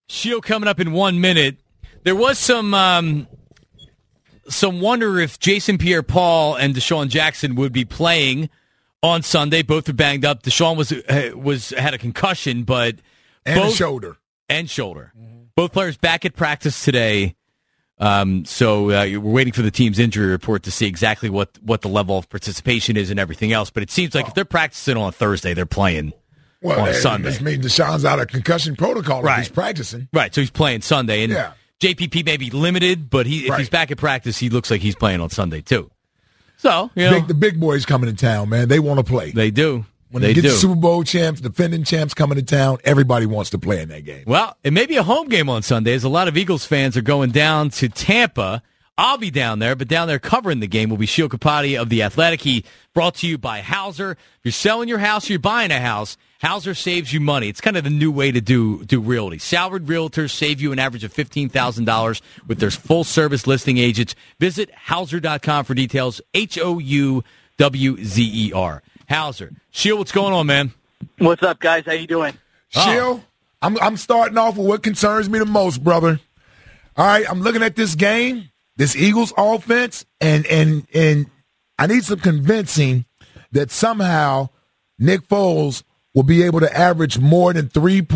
Shield coming up in 1 minute. There was some wonder if Jason Pierre-Paul and Deshaun Jackson would be playing on Sunday. Both are banged up. Deshaun had a concussion, but shoulder. Mm-hmm. Both players back at practice today. So we're waiting for the team's injury report to see exactly what the level of participation is and everything else. But it seems like if they're practicing on Thursday, they're playing on Sunday. This means Deshaun's out of concussion protocol right. if he's practicing. Right, so he's playing Sunday. And JPP may be limited, but if he's back at practice, he looks like he's playing on Sunday too. So, the big boys coming to town, man. They want to play. They do. When they get the Super Bowl champs, defending champs coming to town, everybody wants to play in that game. Well, it may be a home game on Sunday, as a lot of Eagles fans are going down to Tampa. I'll be down there, but down there covering the game will be Sheil Kapadia of The Athletic. He brought to you by Hauser. If you're selling your house or you're buying a house, Hauser saves you money. It's kind of the new way to do realty. Salaried realtors save you an average of $15,000 with their full-service listing agents. Visit Hauser.com for details. Houwzer. Hauser. Sheil, what's going on, man? What's up, guys? How you doing? Sheil, I'm starting off with what concerns me the most, brother. All right, I'm looking at this game, this Eagles offense, and I need some convincing that somehow Nick Foles will be able to average more than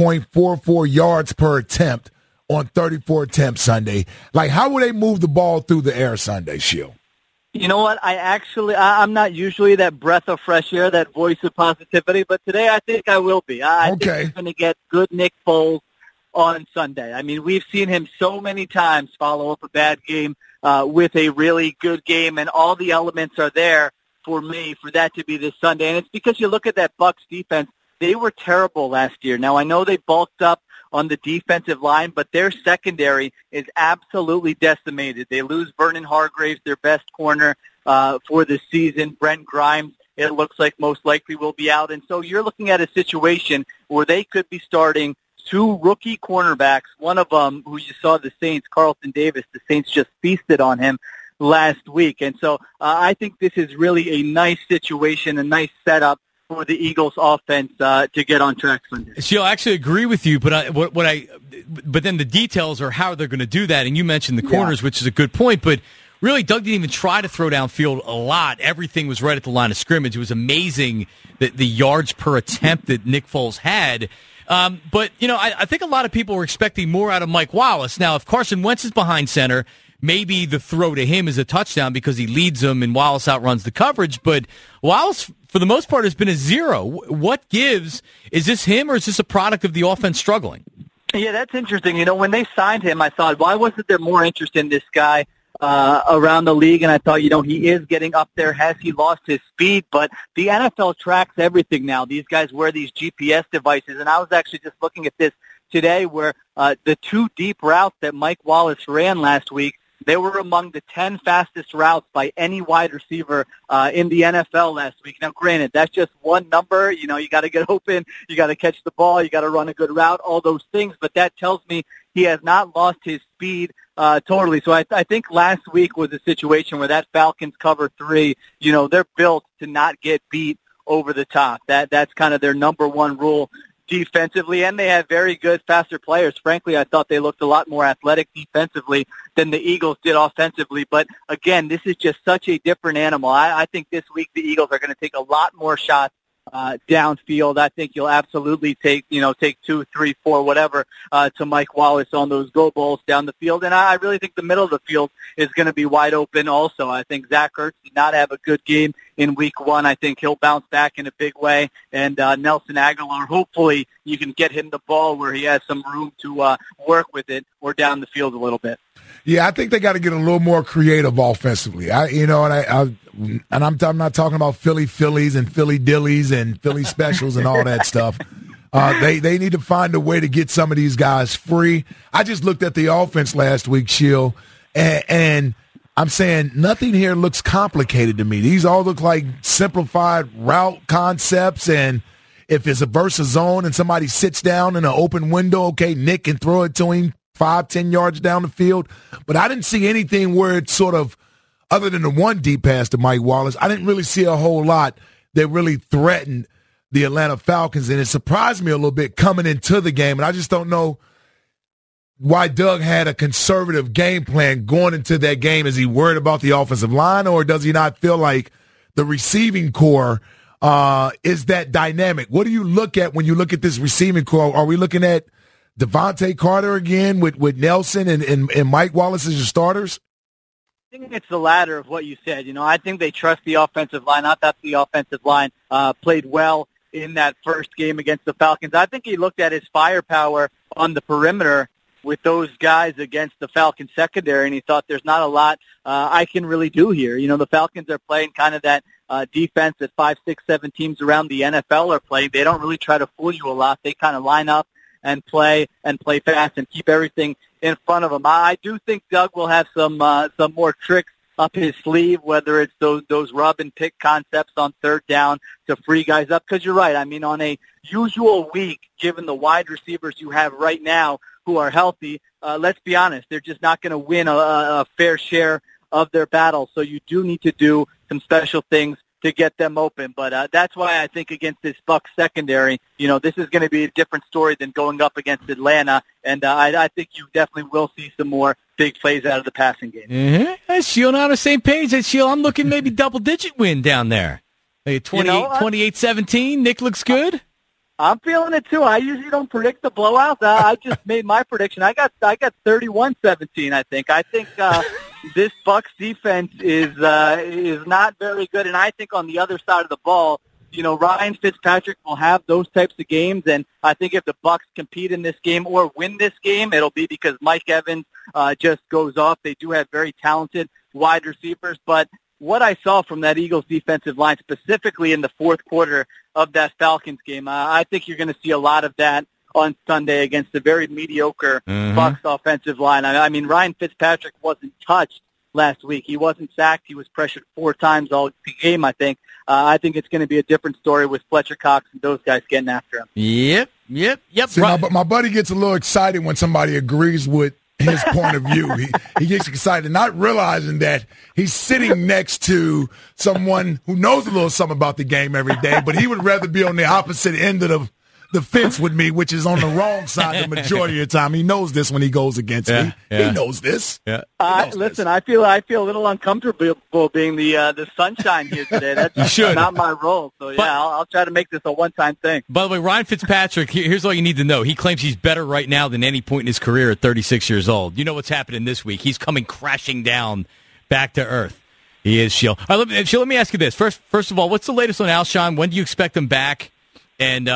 3.44 yards per attempt on 34 attempts Sunday. Like, how will they move the ball through the air Sunday, Sheil? You know what? I'm not usually that breath of fresh air, that voice of positivity, but today I think I will be. I think he's going to get good Nick Foles on Sunday. I mean, we've seen him so many times follow up a bad game with a really good game, and all the elements are there for me for that to be this Sunday. And it's because you look at that Bucs defense. They were terrible last year. Now, I know they bulked up on the defensive line, but their secondary is absolutely decimated. They lose Vernon Hargraves, their best corner for the season. Brent Grimes, it looks like most likely will be out. And so you're looking at a situation where they could be starting two rookie cornerbacks, one of them who you saw the Saints, Carlton Davis. The Saints just feasted on him last week. And so I think this is really a nice situation, a nice setup for the Eagles offense to get on track Sunday. Sheil, I actually agree with you, but but then the details are how they're going to do that. And you mentioned the corners, which is a good point, but really Doug didn't even try to throw downfield a lot. Everything was right at the line of scrimmage. It was amazing that the yards per attempt that Nick Foles had. But, I think a lot of people were expecting more out of Mike Wallace. Now, if Carson Wentz is behind center, maybe the throw to him is a touchdown because he leads them and Wallace outruns the coverage. But Wallace, for the most part, has been a zero. What gives? Is this him or is this a product of the offense struggling? Yeah, that's interesting. When they signed him, I thought, why wasn't there more interest in this guy around the league? And I thought, he is getting up there. Has he lost his speed? But the NFL tracks everything now. These guys wear these GPS devices. And I was actually just looking at this today where the two deep routes that Mike Wallace ran last week, they were among the 10 fastest routes by any wide receiver in the NFL last week. Now, granted, that's just one number. You got to get open. You got to catch the ball. You got to run a good route, all those things. But that tells me he has not lost his speed totally. So I think last week was a situation where that Falcons cover 3, they're built to not get beat over the top. That's kind of their number one rule defensively, and they have very good, faster players. Frankly, I thought they looked a lot more athletic defensively than the Eagles did offensively. But, again, this is just such a different animal. I think this week the Eagles are going to take a lot more shots downfield. I think you'll absolutely take 2, 3, 4, whatever, to Mike Wallace on those go balls down the field. And I really think the middle of the field is going to be wide open also. I think Zach Ertz did not have a good game in week 1. I think he'll bounce back in a big way. And Nelson Aguilar, hopefully you can get him the ball where he has some room to work with it or down the field a little bit. Yeah, I think they got to get a little more creative offensively. I'm not talking about Philly Phillies and Philly Dillies and Philly Specials and all that stuff. They need to find a way to get some of these guys free. I just looked at the offense last week, Sheil, and I'm saying nothing here looks complicated to me. These all look like simplified route concepts, and if it's a versus zone and somebody sits down in an open window, okay, Nick can throw it to him 5-10 yards down the field. But I didn't see anything where it's sort of, other than the one deep pass to Mike Wallace, I didn't really see a whole lot that really threatened the Atlanta Falcons. And it surprised me a little bit coming into the game. And I just don't know why Doug had a conservative game plan going into that game? Is he worried about the offensive line, or does he not feel like the receiving core is that dynamic? What do you look at when you look at this receiving core? Are we looking at Devontae Carter again with Nelson and Mike Wallace as your starters? I think it's the latter of what you said. I think they trust the offensive line. I thought the offensive line played well in that first game against the Falcons. I think he looked at his firepower on the perimeter with those guys against the Falcons secondary, and he thought there's not a lot I can really do here. The Falcons are playing kind of that defense that 5, 6, 7 teams around the NFL are playing. They don't really try to fool you a lot. They kind of line up and play fast and keep everything in front of them. I do think Doug will have some more tricks up his sleeve, whether it's those rub and pick concepts on third down to free guys up. Because you're right. I mean, on a usual week, given the wide receivers you have right now who are healthy, let's be honest, they're just not going to win a fair share of their battle. So you do need to do some special things to get them open. But that's why I think against this Bucs secondary, this is going to be a different story than going up against Atlanta. And I think you definitely will see some more big plays out of the passing game. Mm-hmm. Sheil, on the same page. Sheil, I'm looking maybe double-digit win down there. 28-17. Nick looks good. I'm feeling it too. I usually don't predict the blowouts. I just made my prediction. I got 31-17. I think this Bucs defense is not very good, and I think on the other side of the ball, Ryan Fitzpatrick will have those types of games, and I think if the Bucs compete in this game or win this game, it'll be because Mike Evans just goes off. They do have very talented wide receivers, but what I saw from that Eagles defensive line, specifically in the fourth quarter of that Falcons game, I think you're going to see a lot of that on Sunday against a very mediocre Bucs offensive line. I mean, Ryan Fitzpatrick wasn't touched last week. He wasn't sacked. He was pressured 4 times all game, I think. I think it's going to be a different story with Fletcher Cox and those guys getting after him. Yep. See, my buddy gets a little excited when somebody agrees with his point of view. He gets excited, not realizing that he's sitting next to someone who knows a little something about the game every day, but he would rather be on the opposite end of the fence with me, which is on the wrong side the majority of the time. He knows this when he goes against me. Yeah. He knows this. Yeah. Listen, I feel a little uncomfortable being the sunshine here today. That's not my role. So, I'll try to make this a one-time thing. By the way, Ryan Fitzpatrick, here's all you need to know. He claims he's better right now than any point in his career at 36 years old. You know what's happening this week. He's coming crashing down back to earth. He is, Sheil. Sheil, let me ask you this. First of all, what's the latest on Alshon? When do you expect him back? And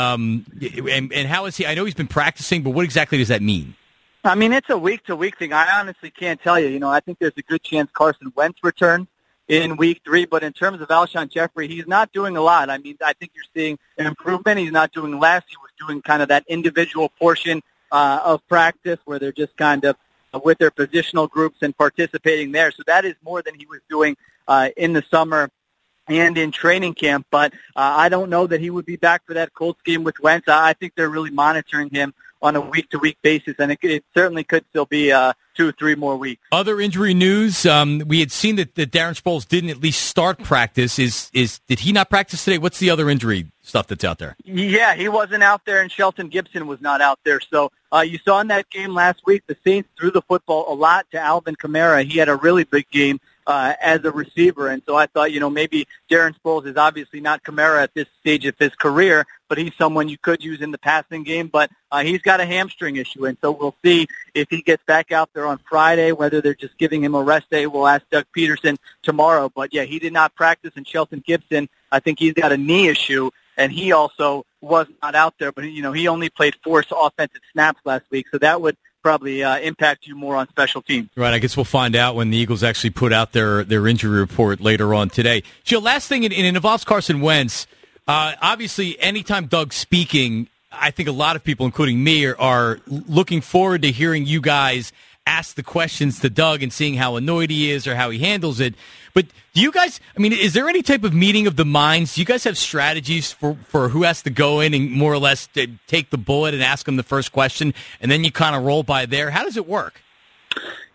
how is he? I know he's been practicing, but what exactly does that mean? I mean, it's a week-to-week thing. I honestly can't tell you. I think there's a good chance Carson Wentz returns in week 3, but in terms of Alshon Jeffrey, he's not doing a lot. I mean, I think you're seeing an improvement. He's not doing less. He was doing kind of that individual portion of practice where they're just kind of with their positional groups and participating there. So that is more than he was doing in the summer and in training camp, but I don't know that he would be back for that Colts game with Wentz. I think they're really monitoring him on a week-to-week basis, and it certainly could still be 2 or 3 more weeks. Other injury news, we had seen that Darren Sproles didn't at least start practice. Did he not practice today? What's the other injury stuff that's out there? Yeah, he wasn't out there, and Shelton Gibson was not out there. So you saw in that game last week, the Saints threw the football a lot to Alvin Kamara. He had a really big game as a receiver, and so I thought, maybe Darren Sproles is obviously not Kamara at this stage of his career, but he's someone you could use in the passing game, but he's got a hamstring issue, and so we'll see if he gets back out there on Friday, whether they're just giving him a rest day. We'll ask Doug Peterson tomorrow, but yeah, he did not practice, and Shelton Gibson, I think he's got a knee issue, and he also was not out there, but he only played 4 offensive snaps last week, so that would probably impact you more on special teams. Right, I guess we'll find out when the Eagles actually put out their injury report later on today. Sheil, last thing, and it involves Carson Wentz. Obviously, anytime Doug's speaking, I think a lot of people, including me, are looking forward to hearing you guys ask the questions to Doug and seeing how annoyed he is or how he handles it. But do you guys, is there any type of meeting of the minds? Do you guys have strategies for who has to go in and more or less take the bullet and ask him the first question, and then you kind of roll by there? How does it work?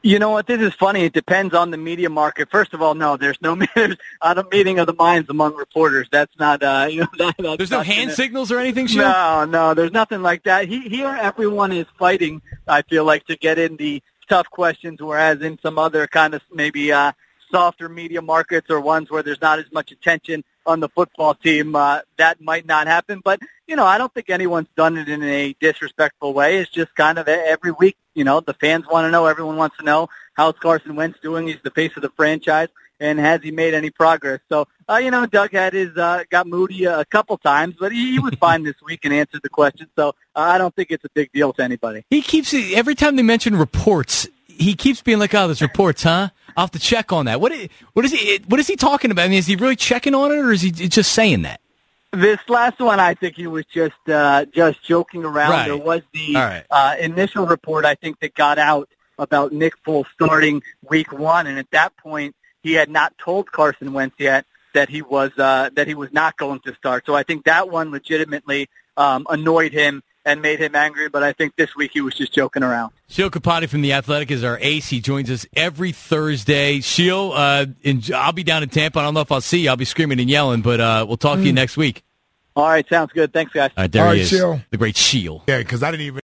You know what? This is funny. It depends on the media market. First of all, no, there's not a meeting of the minds among reporters. That's not. There's no hand signals or anything. Sheil? No, there's nothing like that. Here, everyone is fighting. I feel like to get in the tough questions, whereas in some other kind of maybe softer media markets or ones where there's not as much attention on the football team, that might not happen. But I don't think anyone's done it in a disrespectful way. It's just kind of every week. The fans want to know. Everyone wants to know how's Carson Wentz doing. He's the face of the franchise, and has he made any progress? So, Doug had got moody a couple times, but he was fine this week and answered the question. So I don't think it's a big deal to anybody. He keeps every time they mention reports, he keeps being like, "Oh, there's reports, huh? I'll have to check on that." What is he talking about? I mean, is he really checking on it, or is he just saying that? This last one, I think he was just joking around. Right. There was the initial report, I think, that got out about Nick Foles starting week 1, and at that point, he had not told Carson Wentz yet that he was not going to start. So I think that one legitimately annoyed him and made him angry. But I think this week he was just joking around. Sheil Kapadia from The Athletic is our ace. He joins us every Thursday. Sheil, I'll be down in Tampa. I don't know if I'll see you. I'll be screaming and yelling, but we'll talk to you next week. All right, sounds good. Thanks, guys. All right, there he is. Sheil. The great Sheil. Yeah, because I didn't even.